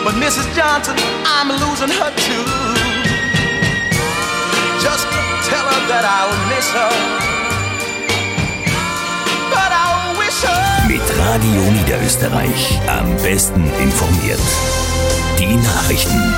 But Mrs. Johnson, I'm losing her too. Just tell her that I'll miss her. But I'll wish her. Mit Radio Niederösterreich am besten informiert. Die Nachrichten.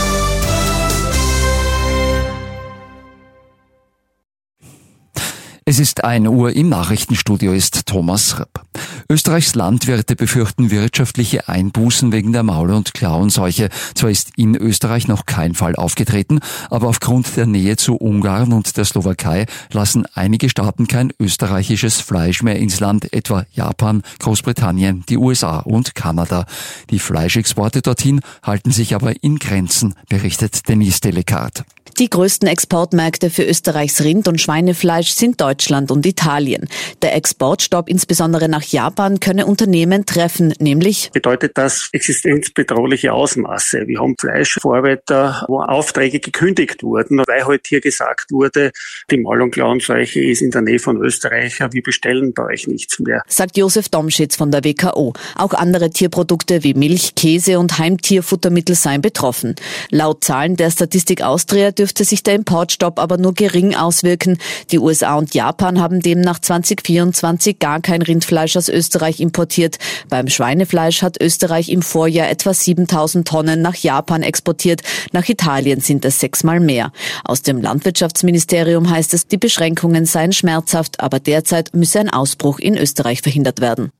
Es ist 1 Uhr, im Nachrichtenstudio ist Thomas Rapp. Österreichs Landwirte befürchten wirtschaftliche Einbußen wegen der Maul- und Klauenseuche. Zwar ist in Österreich noch kein Fall aufgetreten, aber aufgrund der Nähe zu Ungarn und der Slowakei lassen einige Staaten kein österreichisches Fleisch mehr ins Land, etwa Japan, Großbritannien, die USA und Kanada. Die Fleischexporte dorthin halten sich aber in Grenzen, berichtet Denise Delecart. Die größten Exportmärkte für Österreichs Rind- und Schweinefleisch sind Deutschland und Italien. Der Exportstopp insbesondere nach Japan könne Unternehmen treffen, nämlich bedeutet das existenzbedrohliche Ausmaße. Wir haben Fleischverarbeiter, wo Aufträge gekündigt wurden, weil heute hier gesagt wurde, die Maul- und Klauenseuche ist in der Nähe von Österreich, wir bestellen bei euch nichts mehr. Sagt Josef Domschitz von der WKO. Auch andere Tierprodukte wie Milch, Käse und Heimtierfuttermittel seien betroffen. Laut Zahlen der Statistik Austria dürfte sich der Importstopp aber nur gering auswirken. Die USA und Japan haben demnach 2024 gar kein Rindfleisch aus Österreich importiert. Beim Schweinefleisch hat Österreich im Vorjahr etwa 7.000 Tonnen nach Japan exportiert. Nach Italien sind es 6-mal mehr. Aus dem Landwirtschaftsministerium heißt es, die Beschränkungen seien schmerzhaft, aber derzeit müsse ein Ausbruch in Österreich verhindert werden.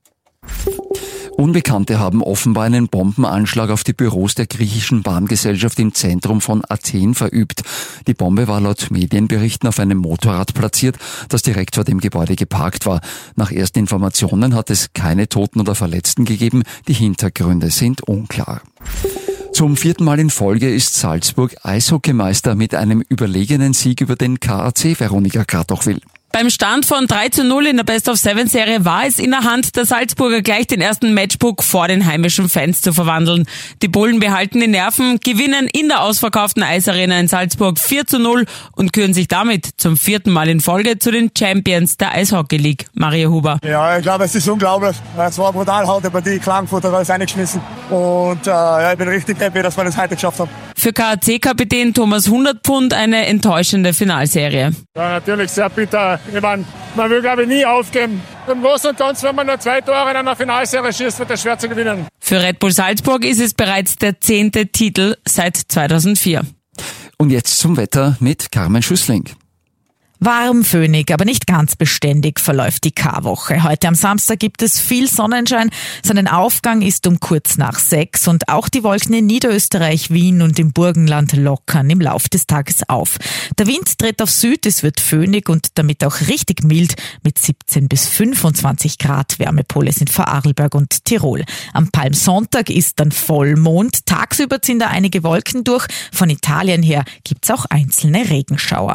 Unbekannte haben offenbar einen Bombenanschlag auf die Büros der griechischen Bahngesellschaft im Zentrum von Athen verübt. Die Bombe war laut Medienberichten auf einem Motorrad platziert, das direkt vor dem Gebäude geparkt war. Nach ersten Informationen hat es keine Toten oder Verletzten gegeben. Die Hintergründe sind unklar. Zum 4. Mal in Folge ist Salzburg Eishockeymeister mit einem überlegenen Sieg über den KAC, Veronika Kratochwil. Beim Stand von 3:0 in der Best-of-7-Serie war es in der Hand der Salzburger, gleich den ersten Matchbook vor den heimischen Fans zu verwandeln. Die Bullen behalten die Nerven, gewinnen in der ausverkauften Eisarena in Salzburg 4:0 und küren sich damit zum 4. Mal in Folge zu den Champions der Eishockey League. Mario Huber. Ja, ich glaube, es ist unglaublich. Es war eine brutal harte Partie. Klagenfurt hat alles eingeschmissen. Und ich bin richtig happy, dass wir das heute geschafft haben. Für KAC-Kapitän Thomas Hundertpfund eine enttäuschende Finalserie. Ja, natürlich sehr bitter. Ich meine, man will, glaube ich, nie aufgeben. Im Großen und Ganzen, wenn man nur 2 Tore in einer Finalserie schießt, wird es schwer zu gewinnen. Für Red Bull Salzburg ist es bereits der 10. Titel seit 2004. Und jetzt zum Wetter mit Carmen Schüssling. Warm, föhnig, aber nicht ganz beständig verläuft die Karwoche. Heute am Samstag gibt es viel Sonnenschein. Seinen Aufgang ist um kurz nach 6 und auch die Wolken in Niederösterreich, Wien und im Burgenland lockern im Lauf des Tages auf. Der Wind dreht auf Süd, es wird föhnig und damit auch richtig mild mit 17 bis 25 Grad. Wärmepole sind Vorarlberg und Tirol. Am Palmsonntag ist dann Vollmond. Tagsüber ziehen da einige Wolken durch. Von Italien her gibt's auch einzelne Regenschauer.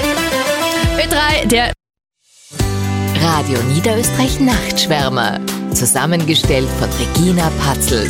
Ö3, der Radio Niederösterreich Nachtschwärmer. Zusammengestellt von Regina Patzelt.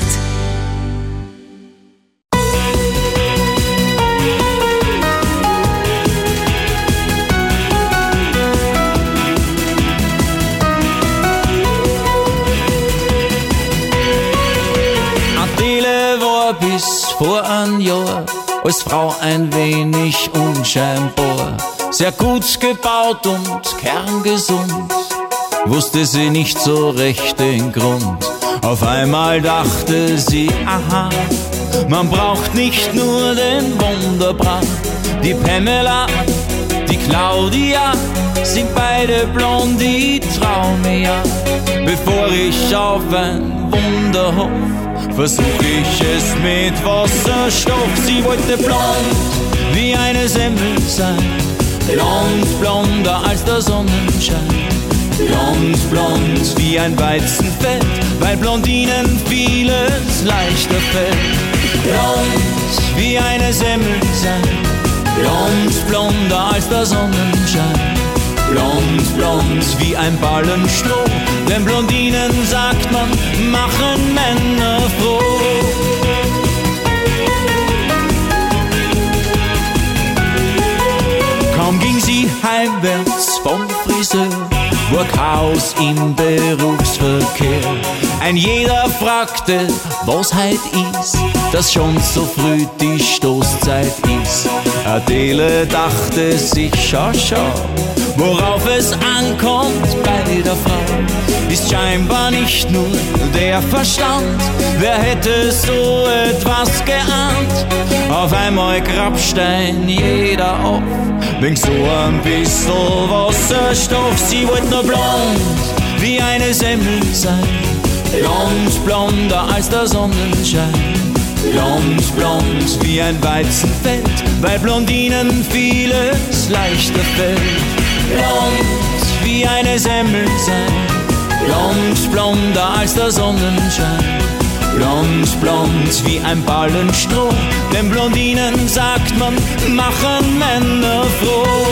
Adele war bis vor ein Jahr als Frau ein wenig unscheinbar. Sehr gut gebaut und kerngesund, wusste sie nicht so recht den Grund. Auf einmal dachte sie, aha, man braucht nicht nur den Wunderbrand. Die Pamela, die Claudia, sind beide blond, die trau mir ja. Bevor ich auf ein Wunder hoff, versuch ich es mit Wasserstoff. Sie wollte blond wie eine Semmel sein, blond, blonder als der Sonnenschein. Blond, blond wie ein Weizenfeld, weil Blondinen vieles leichter fällt. Blond wie eine Semmel sein, blond, blonder als der Sonnenschein. Blond, blond wie ein Ballen Stroh, denn Blondinen, sagt man, machen Männer froh. Kaum ging sie heimwärts vom Friseur, war nur Chaos im Berufsverkehr. Ein jeder fragte, was heut ist, dass schon so früh die Stoßzeit ist. Adele dachte sich, schau, worauf es ankommt bei der Frau, ist scheinbar nicht nur der Verstand. Wer hätte so etwas geahnt? Auf einmal Grabstein jeder auf, wegen so ein bisschen Wasserstoff. Sie wollte nur blond wie eine Semmel sein, blonder als der Sonnenschein. Blond wie ein Weizenfeld, weil Blondinen vieles leichter fällt. Blond wie eine Semmel sein, blonder als der Sonnenschein. Blond wie ein Ballenstroh, denn Blondinen, sagt man, machen Männer froh.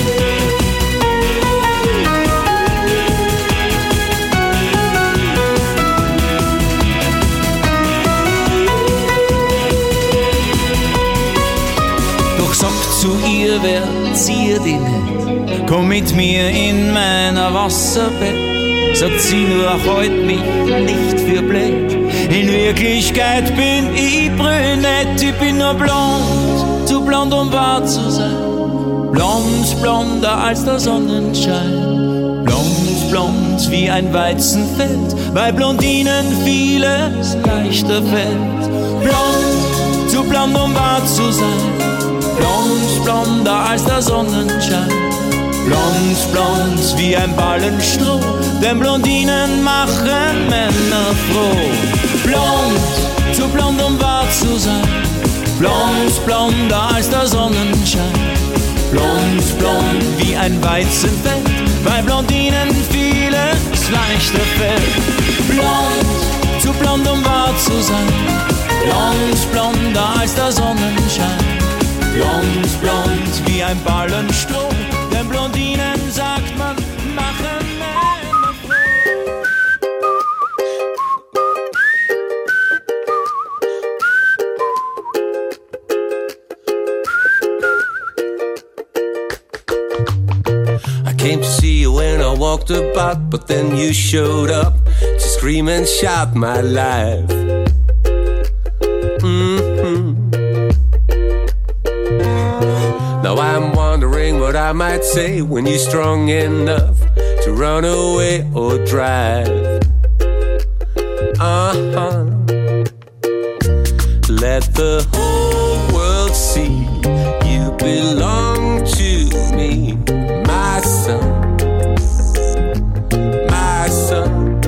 Sagt zu ihr, wer zieht dich nicht? Komm mit mir in meiner Wasserbett. Sagt sie nur, halt mich nicht für blöd. In Wirklichkeit bin ich brünett. Ich bin nur blond, zu blond, um wahr zu sein. Blonder als der Sonnenschein. Blond wie ein Weizenfeld, weil Blondinen vieles leichter fällt. Blond, zu blond, um wahr zu sein. Blonder als der Sonnenschein. Blond wie ein Ballenstroh, denn Blondinen machen Männer froh. Blond, zu blond, um wahr zu sein. Blonder als der Sonnenschein. Blond wie ein Weizenfeld, weil Blondinen vieles leichter fällt. Blond, zu blond, um wahr zu sein. Blonder als der Sonnenschein. Blond wie ein Ballenstroh, denn Blondinen, sagt man, machen Männer froh. I came to see you when I walked about, but then you showed up to scream and shout my life. Now I'm wondering what I might say when you're strong enough to run away or drive. Let the whole world see you belong to me, my son, my son.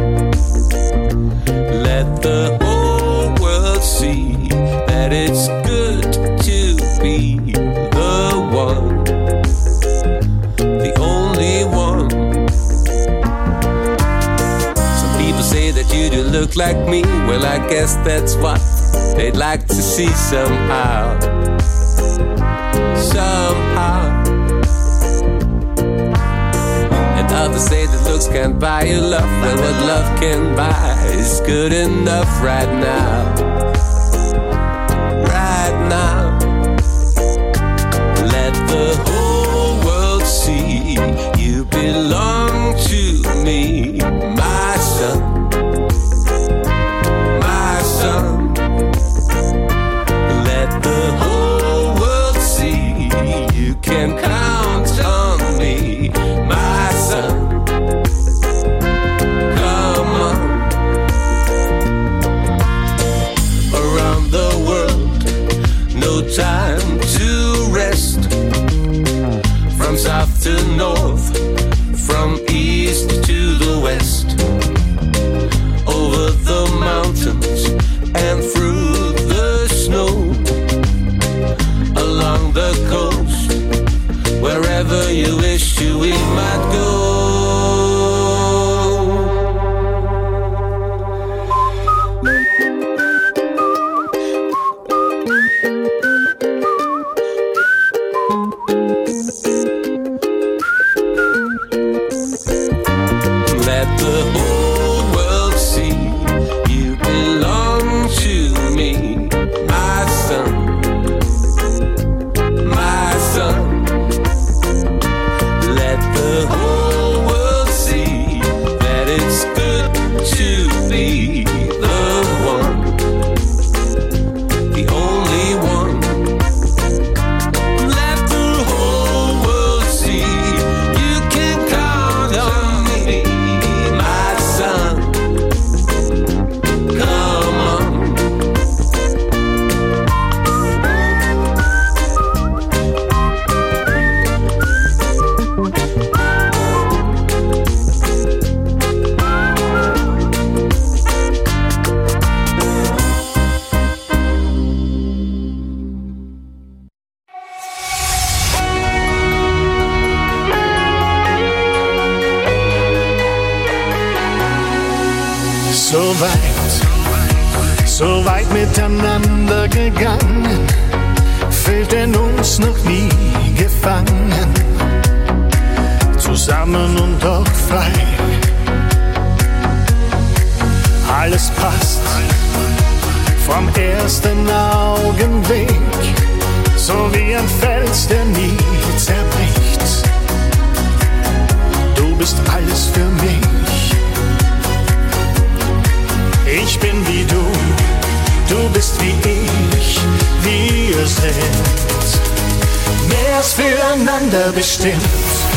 Let the whole world see that it's good to be the one, the only one. Some people say that you do look like me. Well, I guess that's what they'd like to see somehow, somehow. And others say that looks can't buy you love. Well, what love can buy is good enough right now, right now. Let the whole world see you belong to me, my son, my son. Let the whole world see you can count on me, my son. Come on. Around the world, no time to rest. From south to north, from east to the west, over the mountains and through the snow, along the coast, wherever you wish we might go. weit miteinander gegangen, fühlt in uns noch nie gefangen, zusammen und doch frei. Alles passt vom ersten Augenblick, so wie ein Fels, der nie zerbricht. Du bist alles für mich. Ich bin wie du bist wie ich, wir sind mehr als füreinander bestimmt.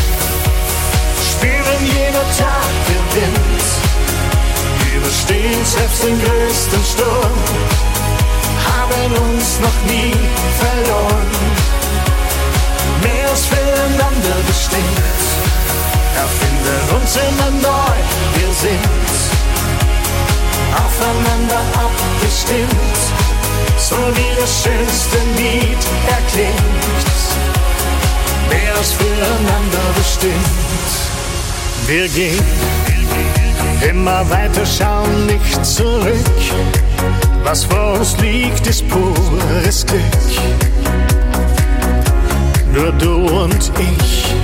Spüren jeder Tag gewinnt, überstehen selbst den größten Sturm, haben uns noch nie verloren. Mehr als füreinander bestimmt, erfinden uns immer neu, wir sind aufeinander abgestimmt, so wie das schönste Lied erklingt. Mehr als füreinander bestimmt. Wir gehen immer weiter, schauen nicht zurück. Was vor uns liegt, ist pures Glück. Nur du und ich.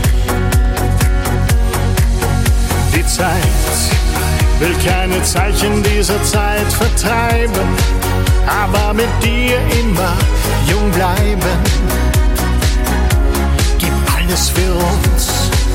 Die Zeit will keine Zeichen dieser Zeit vertreiben, aber mit dir immer jung bleiben. Gib alles für uns.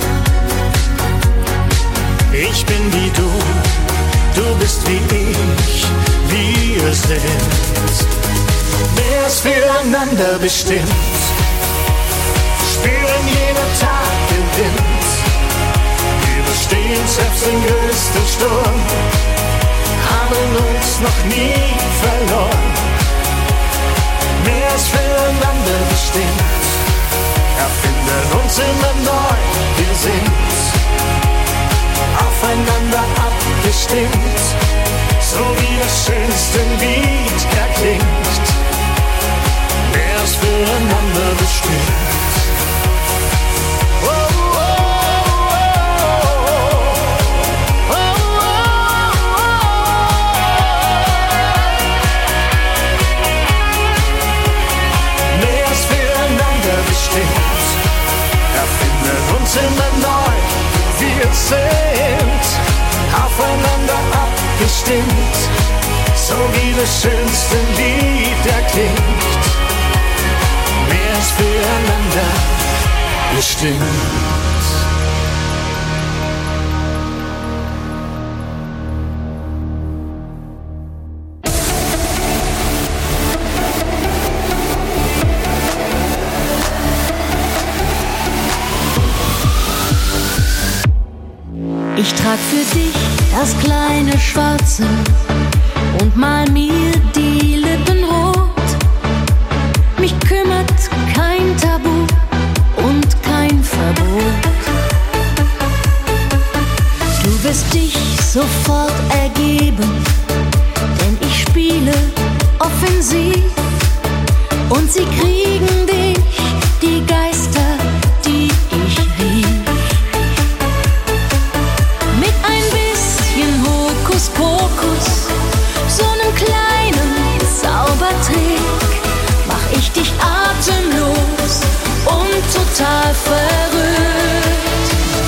Ich bin wie du bist wie ich, wir sind mehr als füreinander bestimmt. Spüren jeder Tag gewinnt, überstehen selbst den größten Sturm, haben uns noch nie verloren. Mehr als füreinander bestimmt, erfinden uns immer neu, wir sind aufeinander abgestimmt, so wie das schönste Lied erklingt. Mehr als füreinander bestimmt. Erfinden uns immer neu, wir sind aufeinander abgestimmt, so wie das schönste Lied erklingt. Mehr als füreinander bestimmt. Ich trag für dich das kleine Schwarze und mal mir die Lippen rot. Mich kümmert kein Tabu und kein Verbot. Du wirst dich sofort ergeben, denn ich spiele offensiv und sie kriegen dich, die Geister, die ich rief. Hokuspokus, so einem kleinen Zaubertrick, mach ich dich atemlos und total verrückt.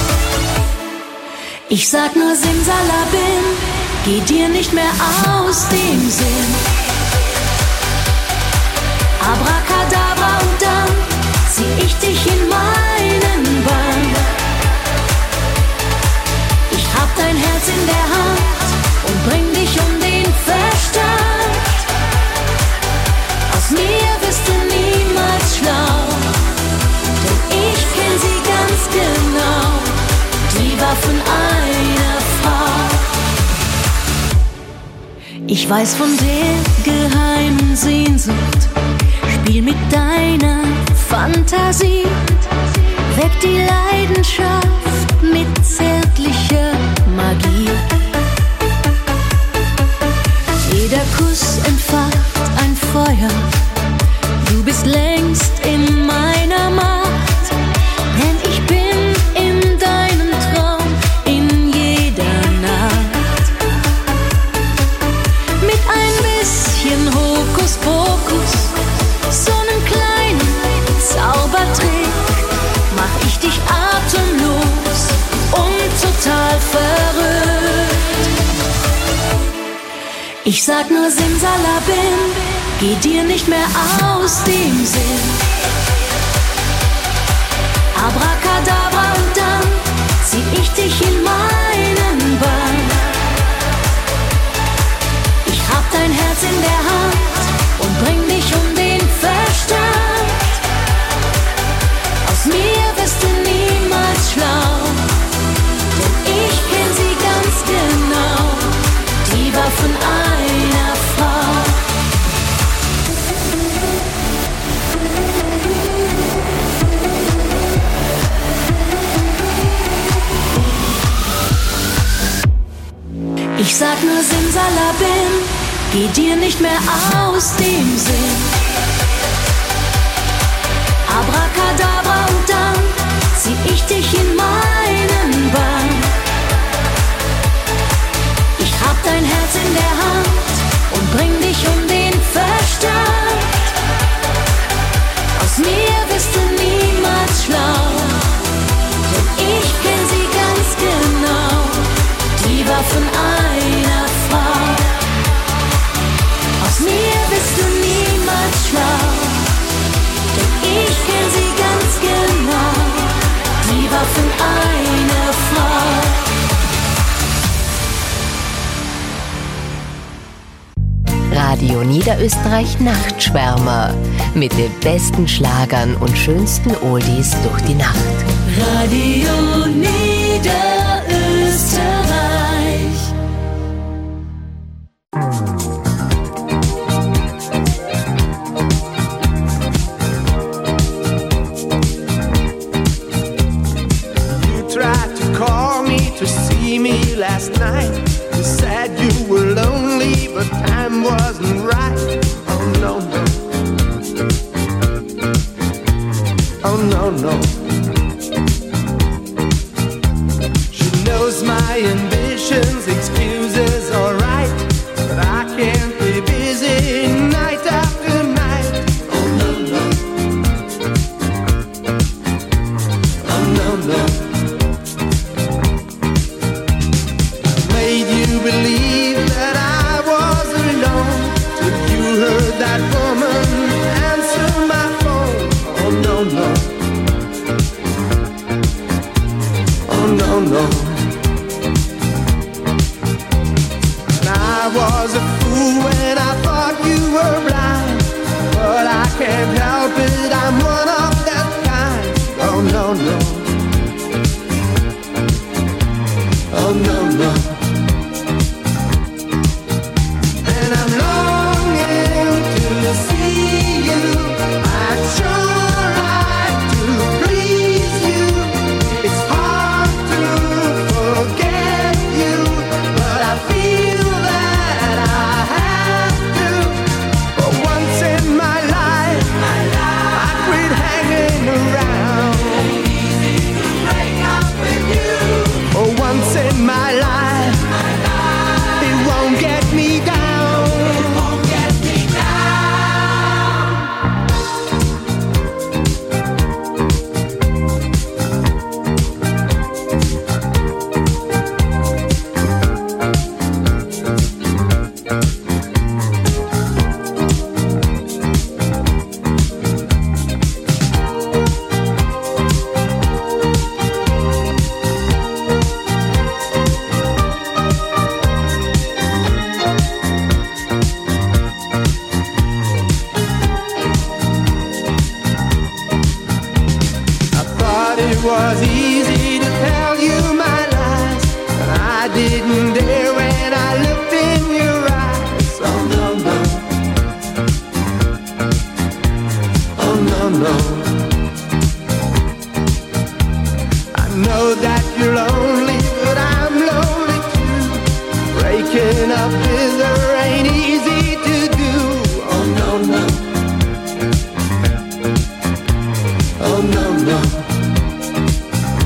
Ich sag nur Simsalabim, geh dir nicht mehr aus dem Sinn. Abracadabra und dann zieh ich dich in meinen Bann. Ich hab dein Herz in der Hand und bring dich um den Verstand. Aus mir wirst du niemals schlau, denn ich kenn sie ganz genau, die Waffen einer Frau. Ich weiß von der geheimen Sehnsucht, spiel mit deiner Fantasie, weck die Leidenschaft mit zärtlicher Magie. Jeder Kuss entfacht ein Feuer, du bist längst in meiner Macht, denn ich bin in deinem Traum in jeder Nacht. Mit ein bisschen Ich sag nur Simsalabim, geh dir nicht mehr aus dem Sinn. Abracadabra und dann zieh ich dich in meinen Bann. Ich hab dein Herz in der Hand und bring dich um den Verstand. Aus mir wirst du niemals schlau, denn ich kenn sie ganz genau, die Waffen einer Frau. Ich sag nur Simsalabim, geh dir nicht mehr aus dem Sinn. Abracadabra und dann zieh ich dich in meinen Bann. Ich hab dein Herz in der Hand und bring dich um den Verstand. Aus mir wirst du niemals schlau, denn ich kenn sie ganz genau, die Waffen einer Frau. Aus mir wirst du niemals schlau, denn ich kenn sie ganz genau, die Waffen einer Frau. Radio Niederösterreich Nachtschwärmer mit den besten Schlagern und schönsten Oldies durch die Nacht. Radio Niederösterreich. You tried to call me to see me last night. You said you were lonely, but time wasn't right. Oh no, no. Oh no, no. She knows my ambitions, excuses alright, but I can't be busy night after night. Oh no, no. Oh no, no. Made you believe that I was alone till you heard that woman answer my phone. Oh no, no. Oh no, no. And I was a fool when I thought you were blind, but I can't help it, I'm one of that kind. Oh no, no. Oh no, no. And I'm longing to see you. I'd sure like to please you. It's hard to forget you, but I feel that I have to. For once in my life, I quit hanging around. For once in my life, it won't get me down. It was easy to tell you my lies, but I didn't dare when I looked in your eyes. Oh no, no. Oh no, no. I know that you're lonely, but I'm lonely too. Breaking up with her ain't easy to do. Oh no, no. Oh no, no.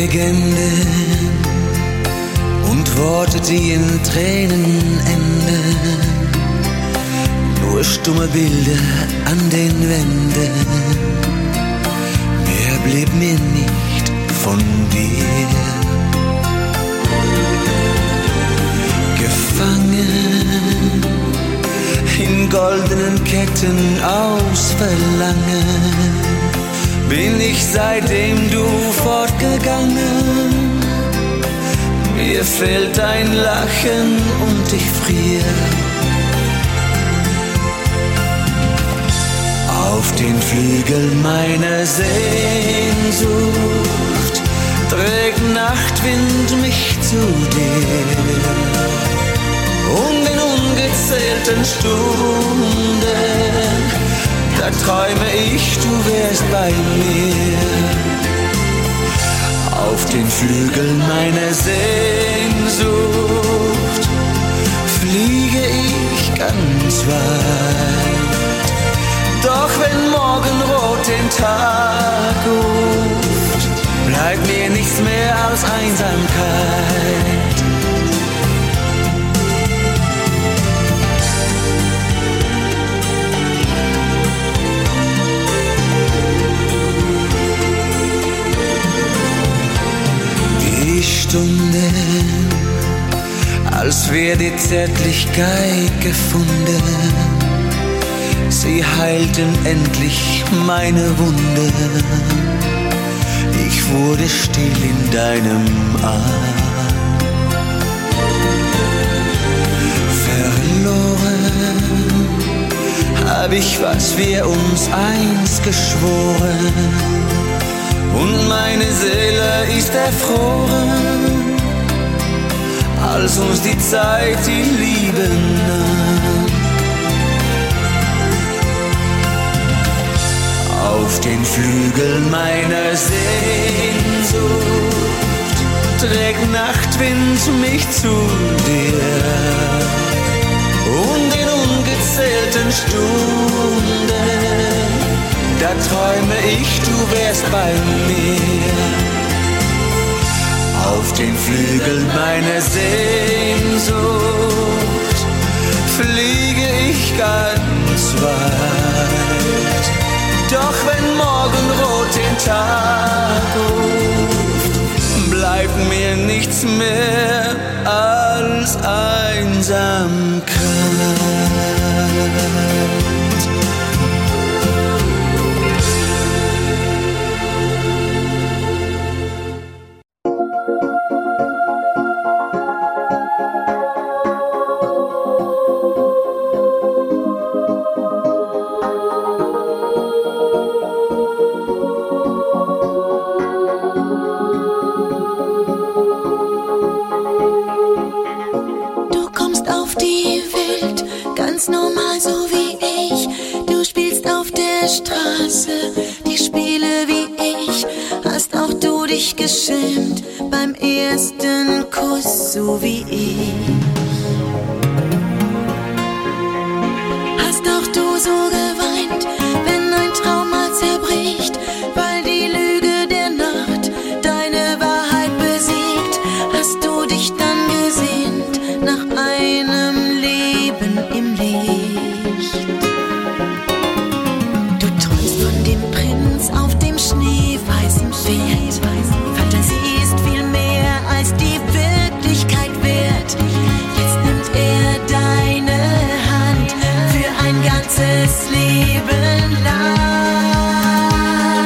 Legenden und Worte, die in Tränen enden. Nur stumme Bilder an den Wänden. Mehr blieb mir nicht von dir. Gefangen in goldenen Ketten aus Verlangen bin ich, seitdem du fortgegangen. Mir fehlt ein Lachen und ich friere. Auf den Flügeln meiner Sehnsucht trägt Nachtwind mich zu dir. Und in ungezählten Stunden, da träume ich, du wärst bei mir. Auf den Flügeln meiner Sehnsucht fliege ich ganz weit. Doch wenn Morgenrot den Tag ruft, bleibt mir nichts mehr als Einsamkeit. Die Stunden, als wär die Zärtlichkeit gefunden, sie heilten endlich meine Wunde. Ich wurde still in deinem Arm. Verloren hab ich, was wir uns einst geschworen, und meine Seele ist erfroren, als uns die Zeit die Liebe nahm. Auf den Flügeln meiner Sehnsucht trägt Nachtwind mich zu dir. Und in ungezählten Stunden, da träume ich, du wärst bei mir. Auf den Flügeln meiner Sehnsucht fliege ich ganz weit. Doch wenn Morgenrot den Tag ruft, bleibt mir nichts mehr als Einsamkeit. Normal so wie ich, du spielst auf der Straße die Spiele wie ich. Hast auch du dich geschämt beim ersten Kuss so wie ich. Hast auch du so geweint, wenn ein Traum mal zerbricht, weil die Lüge der Nacht deine Wahrheit besiegt. Hast du dich dann gesehnt nach einem Leben im Licht? Du träumst von dem Prinz auf dem schneeweißen Pferd. Fantasie ist viel mehr als die Wirklichkeit wert. Jetzt nimmt er deine Hand für ein ganzes Leben lang.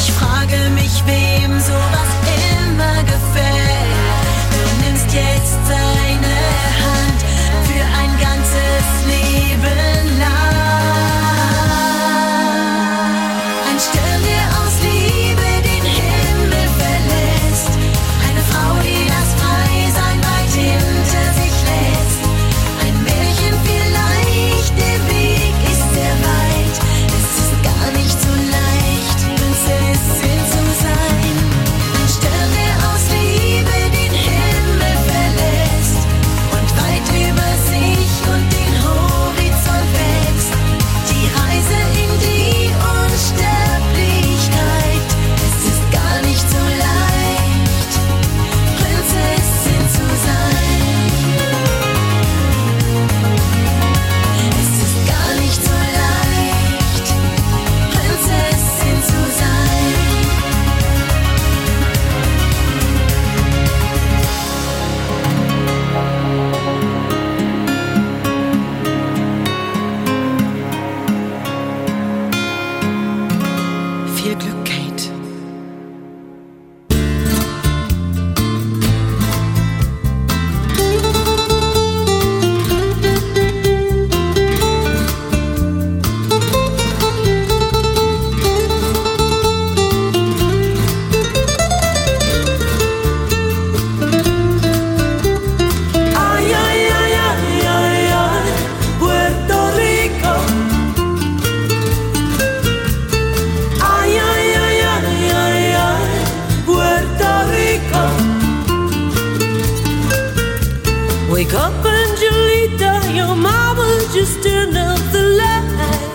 Ich frage mich, wem sowas immer gefällt. Du nimmst jetzt seine Hand für ein ganzes Leben lang. Ein Stern, der aus Liebe den Himmel verlässt. Eine Frau, die das Freisein weit hinter sich lässt. Ein Märchen vielleicht, der Weg ist sehr weit. Es ist gar nicht so leicht, Prinzessin zu sein. Ein Stern, der aus Liebe den Himmel verlässt und weit über sich und den Horizont wächst. Die Reise in die Unsterblichkeit. Es ist gar nicht so leicht, Prinzessin zu sein. Es ist gar nicht so leicht, Prinzessin zu sein. Viel Glück, Kate. Ay, ay, ay, ay, ay, ay, Puerto Rico. Ay, ay, ay, ay, ay, ay, Puerto Rico. Wake up, Angelita, your mama just turned up the light.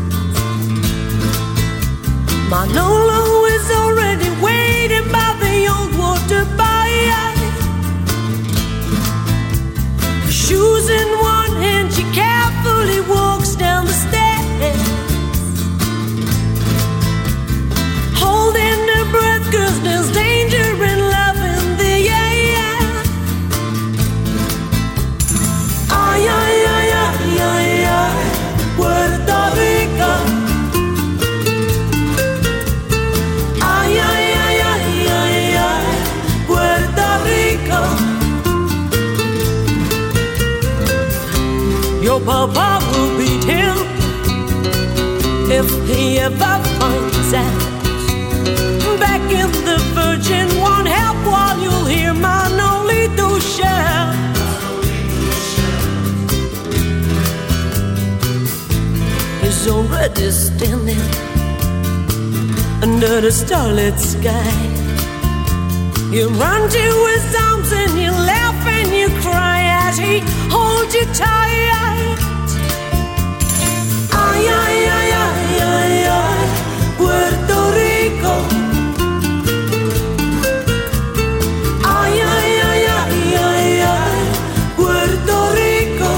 Manolo is already waiting by the old water by. Shoes in one hand, she carefully walks down the stairs. Holding her breath, 'cause there's danger in love in the air. Ay, ay, ay, ay, ay, ay, Puerto Rico. Ay, ay, ay, ay, ay, ay, Puerto Rico. Your papa will beat him if he ever finds out. Back in the Virgin won't help while you'll hear Manolito shout. He's already standing under the starlit sky. You run to his arms and you laugh and you cry as he holds you tight. Ay, ay, ay, ay, ay, ay, Puerto Rico. Ay, ay, ay, ay, ay, ay, Puerto Rico.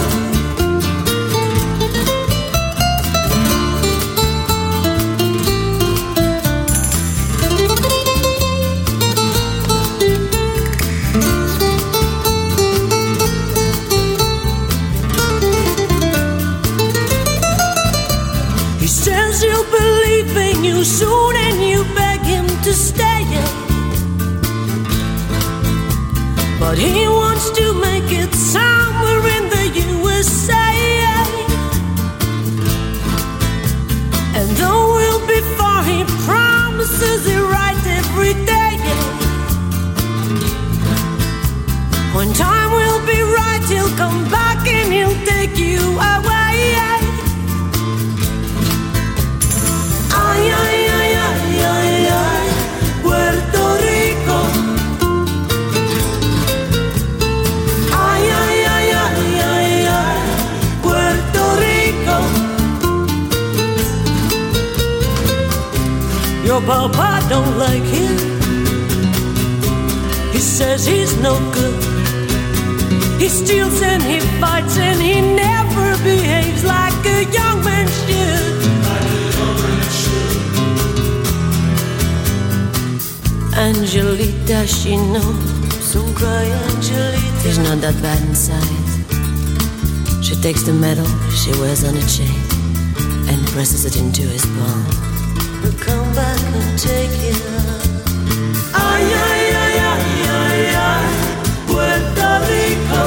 He says he'll believe in you soon and you beg him to stay. But he wants to make it somewhere in the USA. And though we'll be far, he promises it right every day. When time will be right, he'll come back and he'll take you away. Ay, ay, ay, ay, ay, ay, Puerto Rico. Ay, ay, ay, ay, ay, ay, Puerto Rico. Your papa don't like him. He says he's no good. He steals and he fights and he never behaves like a young man should. Angelita, she knows. Don't cry, Angelita. He's not that bad inside. She takes the medal she wears on a chain and presses it into his palm. will come back and take you. Ay, ay, ay, ay, ay, ay, Puerto Rico.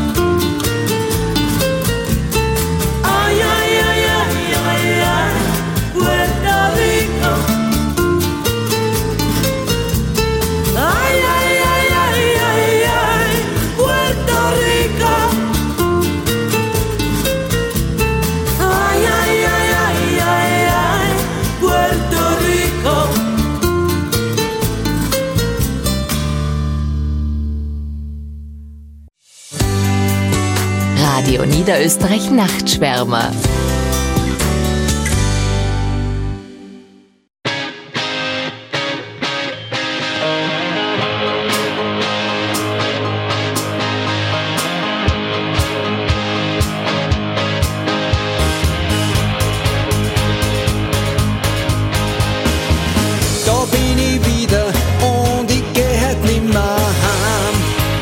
Ay, ay, ay, ay, ay, ay, Puerto Rico. Ay, ay, ay, ay, ay, ay, Puerto Rico. Ay, ay, ay, ay, ay, ay, Puerto Rico. Radio Niederösterreich Nachtschwärmer. Da bin ich wieder und ich geh halt nimmer heim.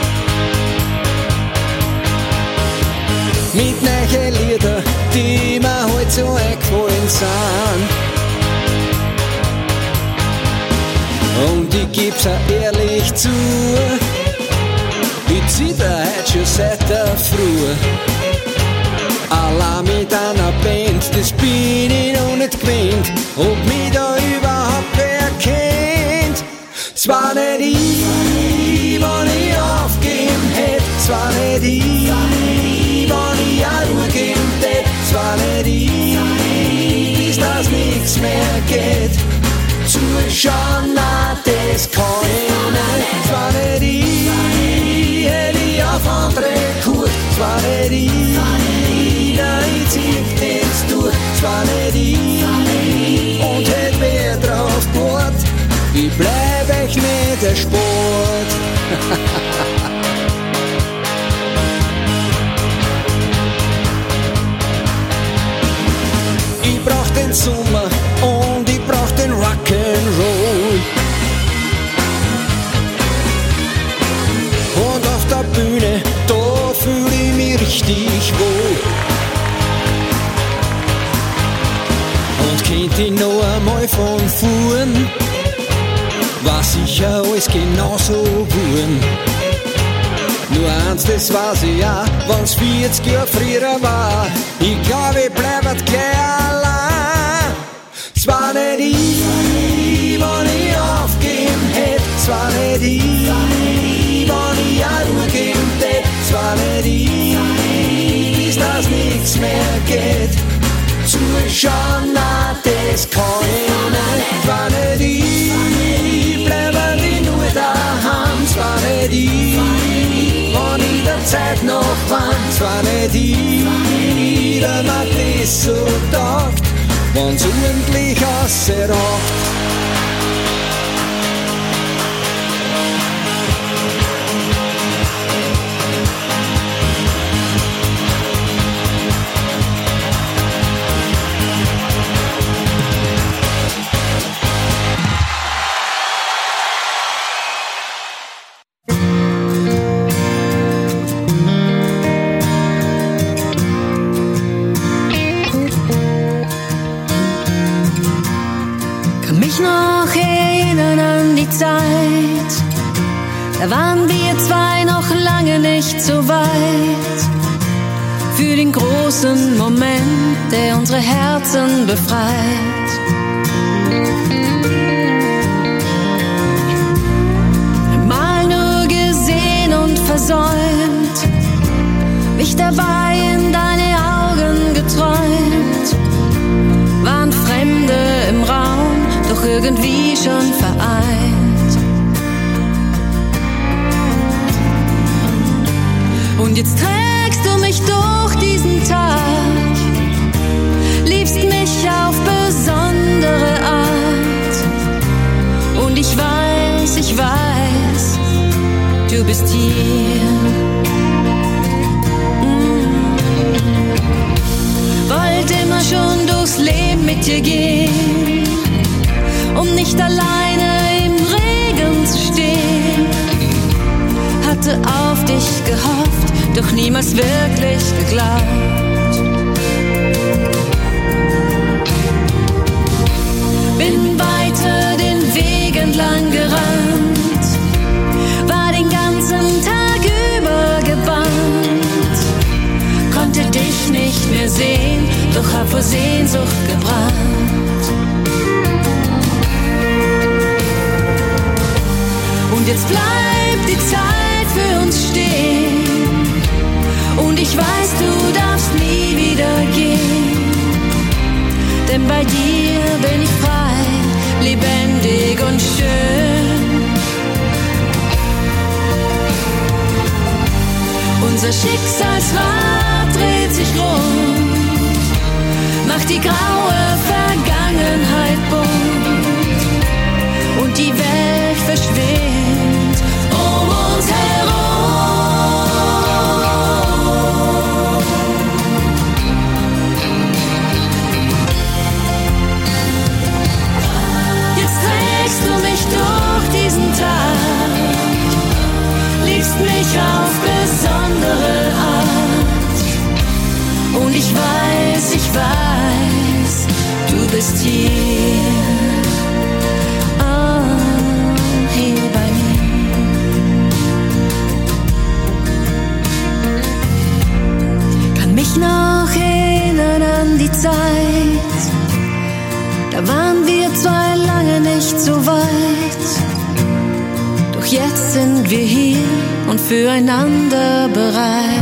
Mit neue Lieder, die mir halt so eingefallen sind. Und ich geb's auch ehrlich zu, ich zitter heute schon seit der Früh. Allein mit einer Band, das bin ich noch nicht gewöhnt, ob mich da überhaupt wer kennt. Zwar nicht ich, wenn ich aufgeben hätt, zwar nicht ich, wenn ich auch nur geben tät, zwar nicht ich, bis das nichts mehr geht. Zuschauen, na, das kann ich nicht, zwar nicht ich, hätt ich auf andere gehört, zwar nicht ich, na, ich zieh das durch, zwar nicht ich, und hätt wer drauf gewartet, ich bleib euch nicht der Sport. Ich brauch den Sommer und ich brauch den Rock'n'Roll. Und auf der Bühne, da fühl ich mich richtig wohl. Und kennt ich noch einmal von vorn, war sicher alles genauso wurden. Nur eins, das weiß ich ja, wenn's 40 Jahre früher war, ich glaub, ich bleib halt gleich allein. Zwar nicht ich, wenn ich aufgeben hätt, zwar nicht ich, wenn ich auch nur geben tät, zwar nicht ich, bis das nichts mehr geht. Zuschauen, na, das kann ich nicht, zwar nicht ich, bleiben ich nur daheim, zwar nicht ich, wenn ich der Zeit noch wann, zwar nicht ich, der mir das so taugt, wenn's ordentlich ausrockt. Da waren wir zwei noch lange nicht so weit für den großen Moment, der unsere Herzen befreit. Mal nur gesehen und versäumt, mich dabei in deine Augen geträumt, waren Fremde im Raum, doch irgendwie schon vereint. Und jetzt trägst du mich durch diesen Tag, liebst mich auf besondere Art. Und ich weiß, du bist hier. Wollte immer schon durchs Leben mit dir gehen, um nicht alleine im Regen zu stehen. Hatte auf dich gehofft, doch niemals wirklich geglaubt. Bin jetzt bleibt die Zeit für uns stehen. Und ich weiß, du darfst nie wieder gehen. Denn bei dir bin ich frei, lebendig und schön. Unser Schicksalsrad dreht sich rund, macht die graue Vergangenheit bunt und die Welt verschwindet um uns herum. Jetzt trägst du mich durch diesen Tag, liebst mich auf besondere Art. Und ich weiß, du bist hier, hier bei mir. Kann mich noch erinnern an die Zeit, da waren wir zwei lange nicht so weit. Doch jetzt sind wir hier und füreinander bereit.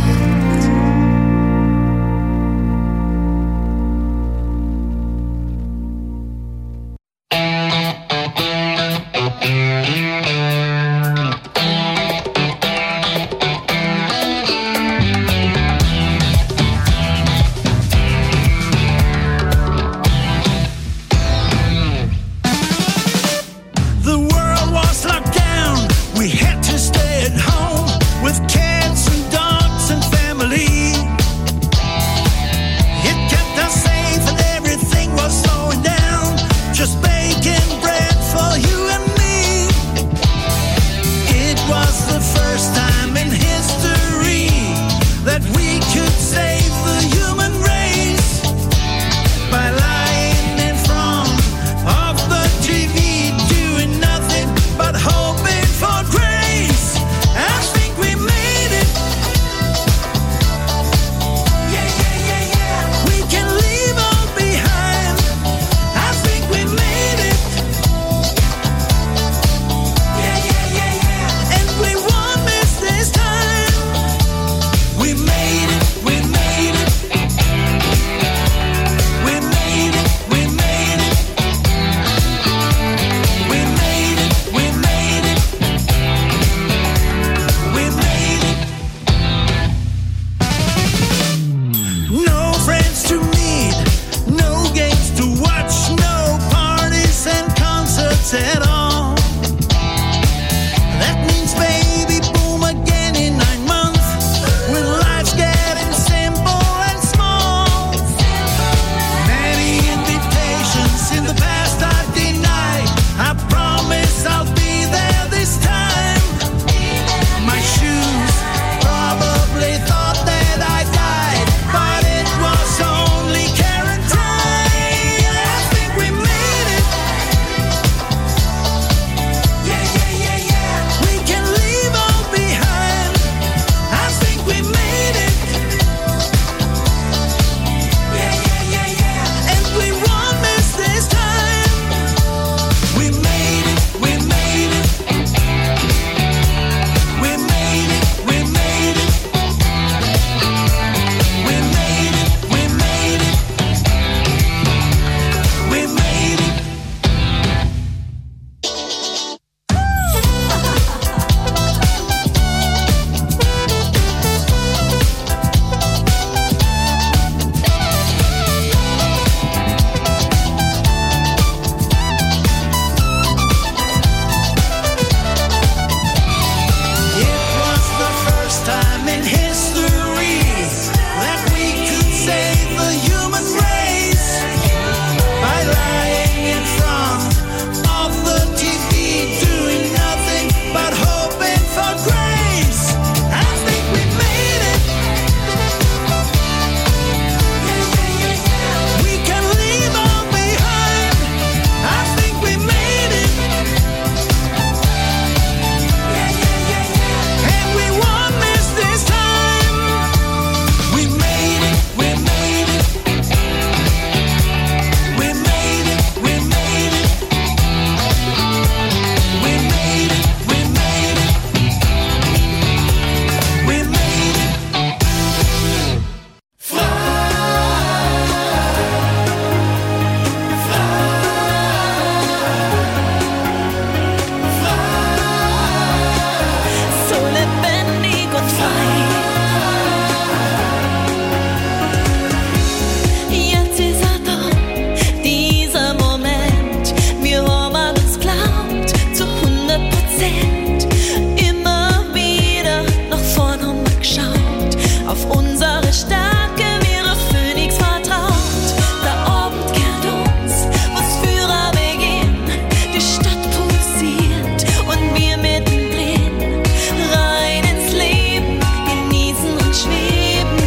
erzählt, immer wieder nach vorn und geschaut, auf unsere Stärke wie ein Phönix vertraut. Der Abend kehrt uns, was für ein Beginn, die Stadt pulsiert und wir mittendrin, rein ins Leben, genießen und schweben,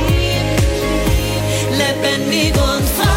lebendig und frei.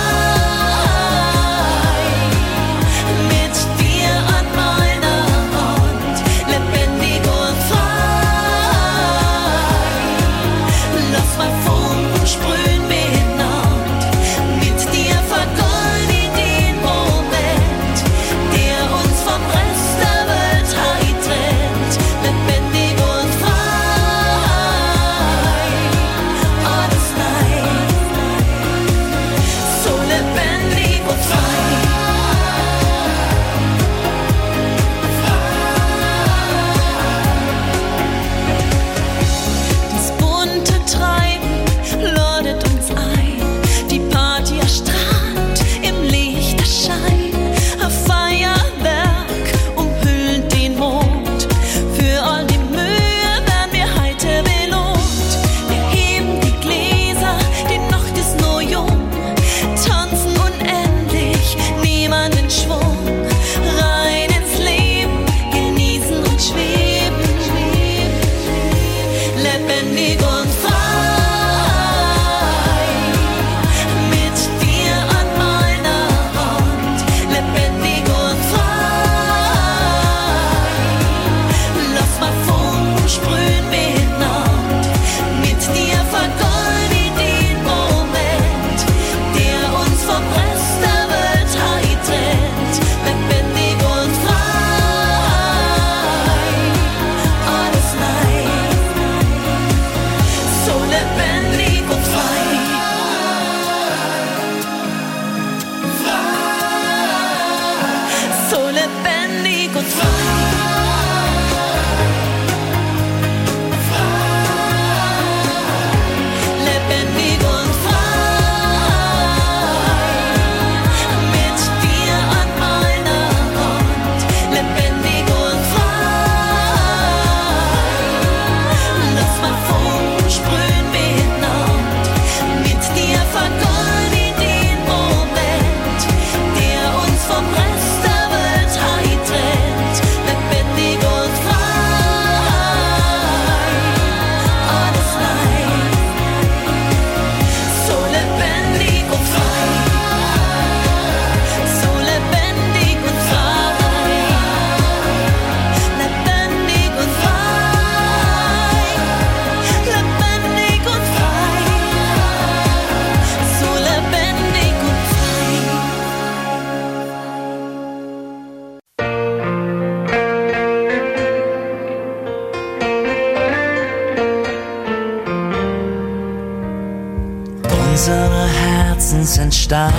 Unsere Herzen sind stark,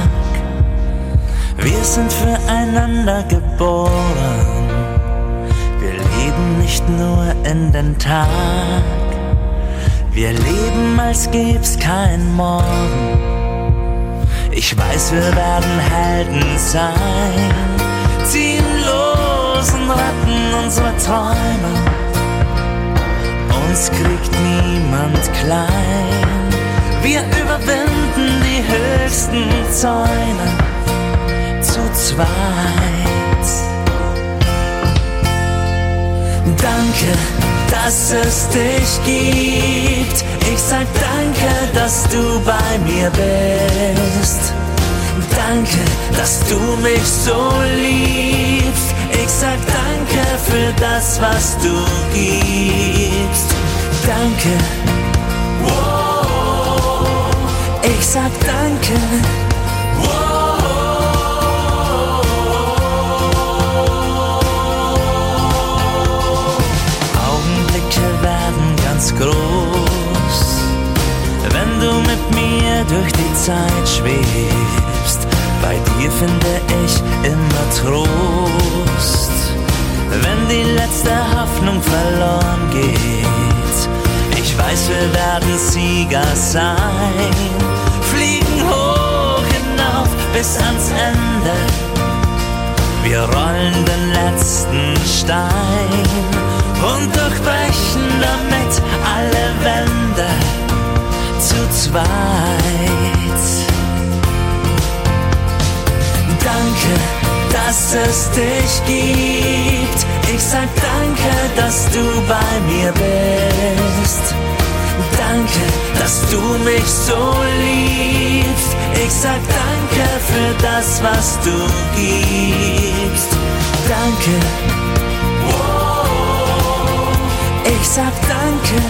wir sind füreinander geboren. Wir leben nicht nur in den Tag, wir leben, als gäb's kein Morgen. Ich weiß, wir werden Helden sein, ziehen los und retten unsere Träume. Uns kriegt niemand klein, wir überwinden die höchsten Zäune zu zweit. Danke, dass es dich gibt. Ich sag danke, dass du bei mir bist. Danke, dass du mich so liebst. Ich sag danke für das, was du gibst. Danke. Wow. Ich sag danke. Groß, wenn du mit mir durch die Zeit schwebst. Bei dir finde ich immer Trost, wenn die letzte Hoffnung verloren geht. Ich weiß, wir werden Sieger sein, fliegen hoch hinauf bis ans Ende. Wir rollen den letzten Stein und durchbrechen damit alle Wände zu zweit. Danke, dass es dich gibt. Ich sag danke, dass du bei mir bist. Danke, dass du mich so liebst. Ich sag danke für das, was du gibst. Danke. Ich sag danke.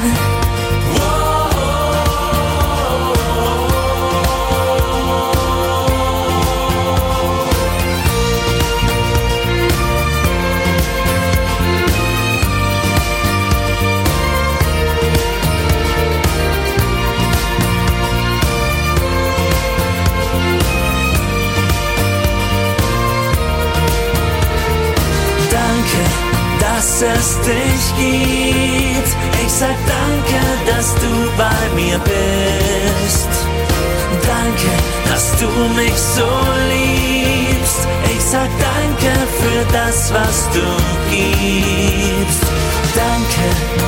Dass es dich gibt. Ich sag danke, dass du bei mir bist. Danke, dass du mich so liebst. Ich sag danke für das, was du gibst. Danke.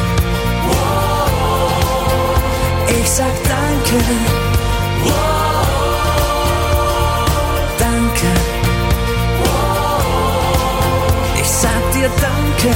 Ich sag danke. Danke. Ich sag dir danke.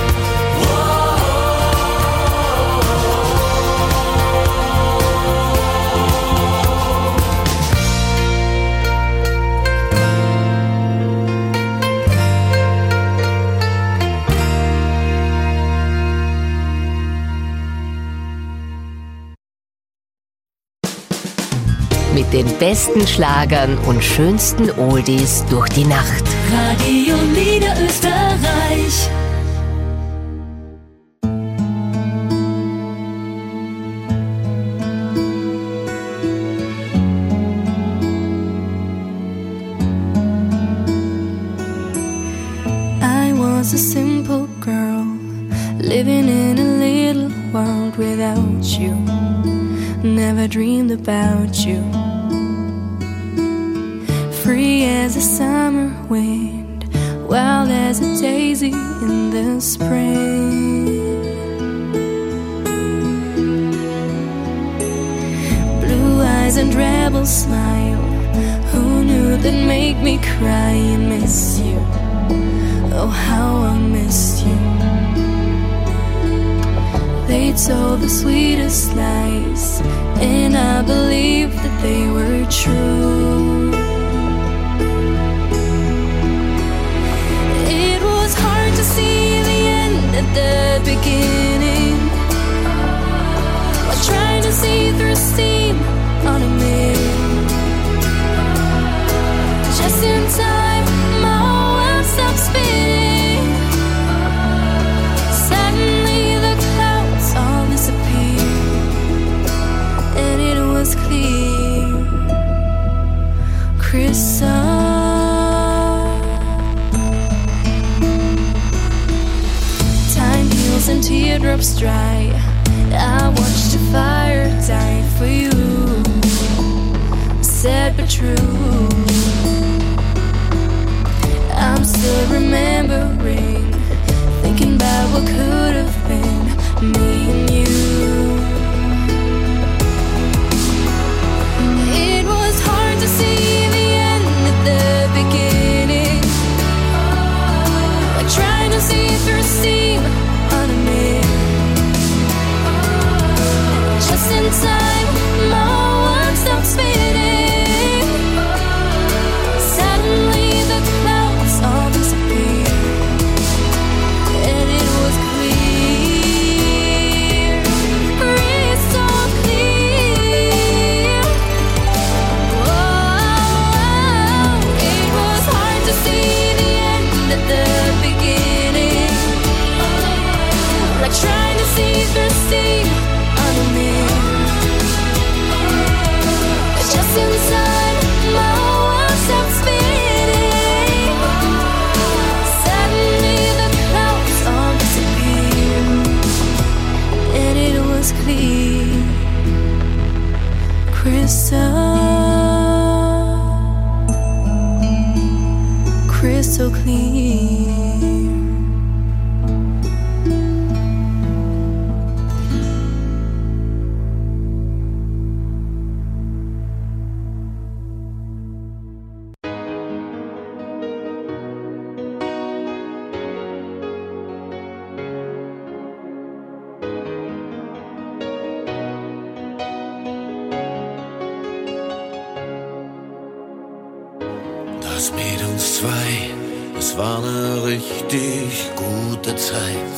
Mit den besten Schlagern und schönsten Oldies durch die Nacht. Radio Niederösterreich. I was a simple girl, living in a little world without you. Never dreamed about you. Free as a summer wind, wild as a daisy in the spring. Blue eyes and rebel smile, who knew they'd make me cry and miss you? Oh, how I missed you. They told the sweetest lies, and I believed that they were true. It was hard to see the end at the beginning, while trying to see through steam on a mirror. Just in time, my world stopped spinning. Suddenly the clouds all disappeared, and it was clear, crystal. Time heals and teardrops dry. I watched the fire die for you. Sad but true. I'm still remembering, thinking about what could have been, me and you. It was hard to see the end at the beginning, like trying to see through steam on a mirror. Just in time, my world stopped spinning. Suddenly the clouds all disappeared, mit uns zwei, es war eine richtig gute Zeit.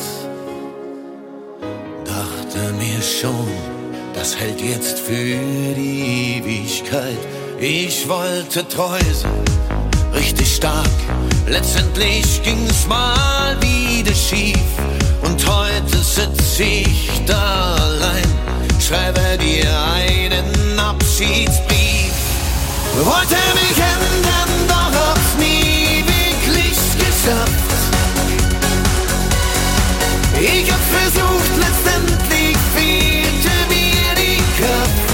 Dachte mir schon, das hält jetzt für die Ewigkeit. Ich wollte treu sein, richtig stark. Letztendlich ging's mal wieder schief. Und heute sitz ich da allein, schreibe dir einen Abschiedsbrief. Wollte mich ändern, doch hab's nie wirklich geschafft. Ich hab versucht, letztendlich fehlte mir die Kraft.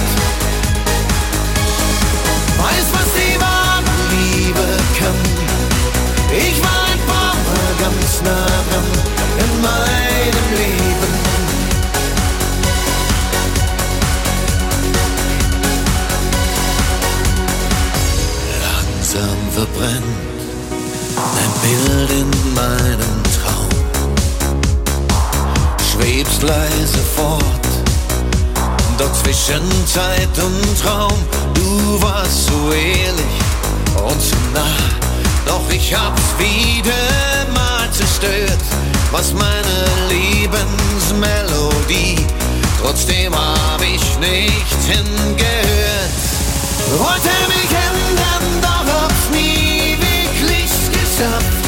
Weiß, was die wahre Liebe kann. Ich war ein paar Mal ganz nah dran in meinem Leben. Langsam verbrennt ein Bild in meinem Traum. Schwebst leise fort, doch zwischen Zeit und Raum. Du warst so ehrlich und so nah, doch ich hab's wieder mal zerstört, was meine Lebensmelodie. Trotzdem hab ich nicht hingehört. Wollte mich ändern, doch hab's nie wirklich geschafft.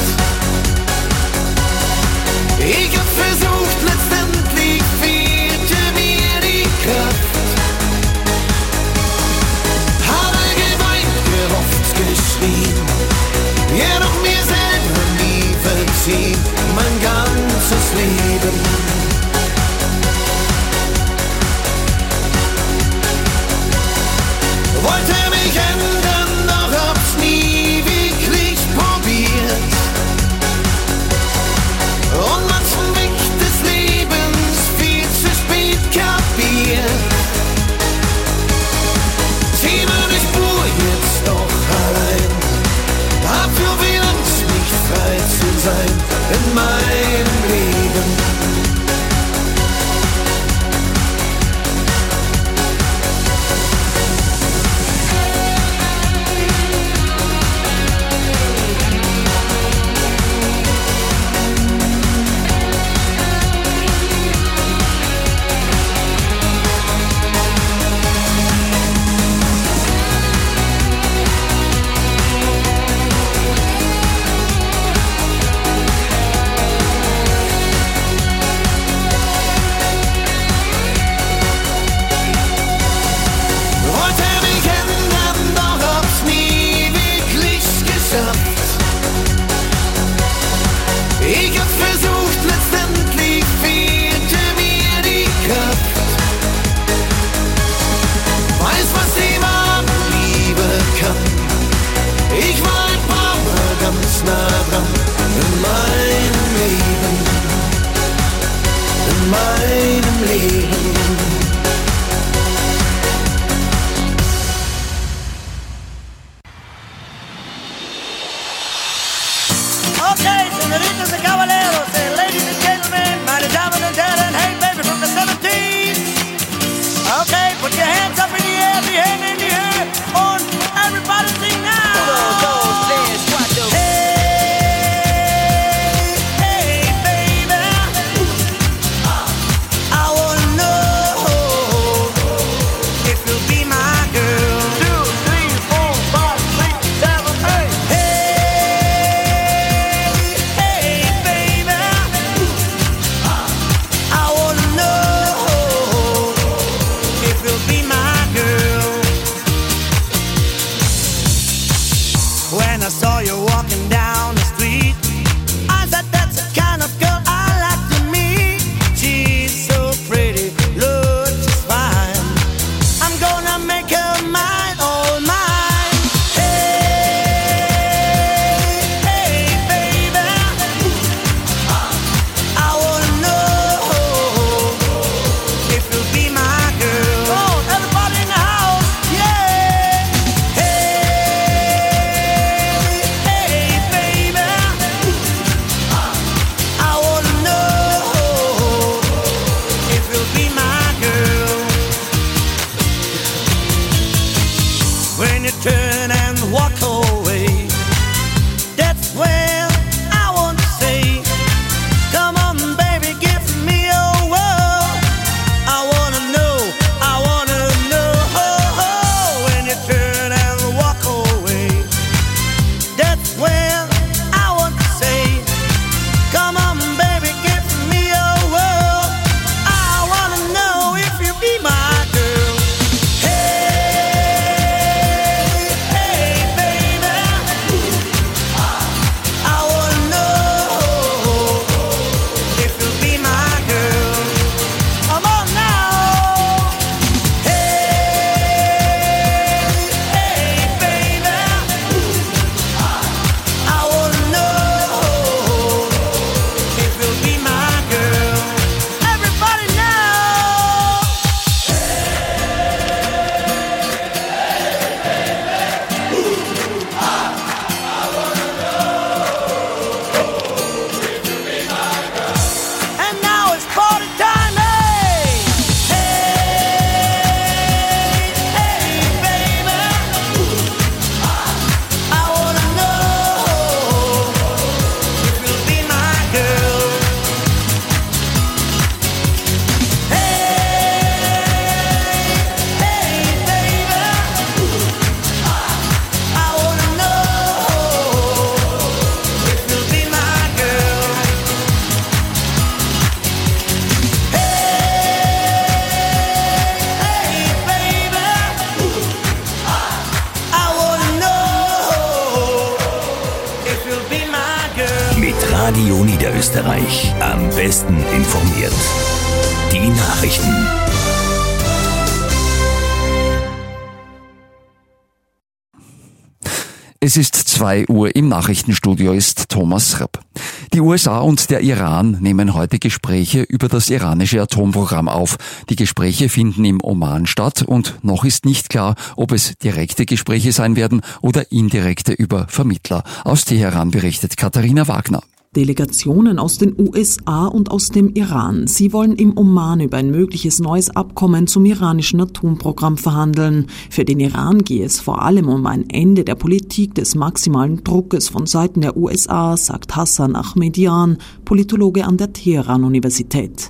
Ich hab versucht, letztendlich fehlte mir die Kraft. Habe geweint, gehofft, geschrien, jedoch mir selber nie verziehen, mein ganzes Leben. Wollte mich ändern, doch hab's nie wirklich probiert. Und manchen Weg des Lebens viel zu spät kapiert. Zieh mir die Spur jetzt doch allein, hab so viel Angst, nicht frei zu sein in meinem Leben. Ich hab versucht, letztendlich fehlte mir die Kraft. Weiß, was die wahre Liebe kann. Ich war ein paar Mal ganz nah dran in meinem Leben. In meinem Leben. Okay, senoritas and caballeros, ladies and gentlemen, meine Damen und Herren, hey baby from the 70s. Okay, put your hands up in the air, die Hände in die Höhe und everybody sing now. Hey, hey baby, I wanna know Niederösterreich. Am besten informiert. Die Nachrichten. Es ist 2 Uhr, im Nachrichtenstudio ist Thomas Rapp. Die USA und der Iran nehmen heute Gespräche über das iranische Atomprogramm auf. Die Gespräche finden im Oman statt und noch ist nicht klar, ob es direkte Gespräche sein werden oder indirekte über Vermittler. Aus Teheran berichtet Katharina Wagner. Delegationen aus den USA und aus dem Iran. Sie wollen im Oman über ein mögliches neues Abkommen zum iranischen Atomprogramm verhandeln. Für den Iran gehe es vor allem um ein Ende der Politik des maximalen Druckes von Seiten der USA, sagt Hassan Ahmedian, Politologe an der Teheran-Universität.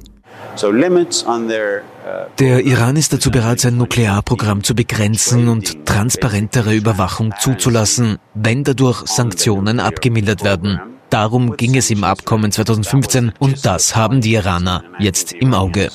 Der Iran ist dazu bereit, sein Nuklearprogramm zu begrenzen und transparentere Überwachung zuzulassen, wenn dadurch Sanktionen abgemildert werden. Darum ging es im Abkommen 2015 und das haben die Iraner jetzt im Auge.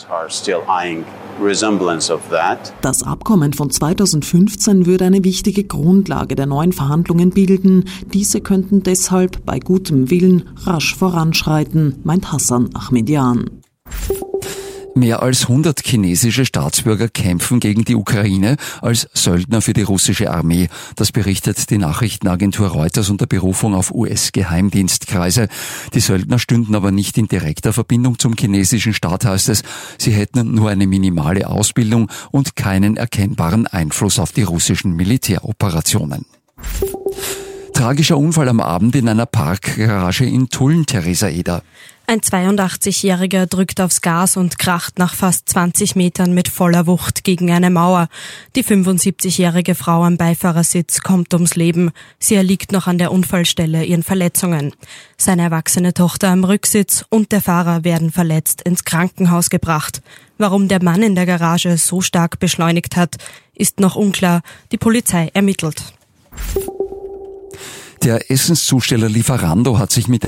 Das Abkommen von 2015 würde eine wichtige Grundlage der neuen Verhandlungen bilden. Diese könnten deshalb bei gutem Willen rasch voranschreiten, meint Hassan Ahmedian. Mehr als 100 chinesische Staatsbürger kämpfen gegen die Ukraine als Söldner für die russische Armee. Das berichtet die Nachrichtenagentur Reuters unter Berufung auf US-Geheimdienstkreise. Die Söldner stünden aber nicht in direkter Verbindung zum chinesischen Staat, heißt es. Sie hätten nur eine minimale Ausbildung und keinen erkennbaren Einfluss auf die russischen Militäroperationen. Tragischer Unfall am Abend in einer Parkgarage in Tulln, Theresa Eder. Ein 82-Jähriger drückt aufs Gas und kracht nach fast 20 Metern mit voller Wucht gegen eine Mauer. Die 75-jährige Frau am Beifahrersitz kommt ums Leben. Sie erliegt noch an der Unfallstelle ihren Verletzungen. Seine erwachsene Tochter am Rücksitz und der Fahrer werden verletzt ins Krankenhaus gebracht. Warum der Mann in der Garage so stark beschleunigt hat, ist noch unklar. Die Polizei ermittelt. Der Essenszusteller Lieferando hat sich mit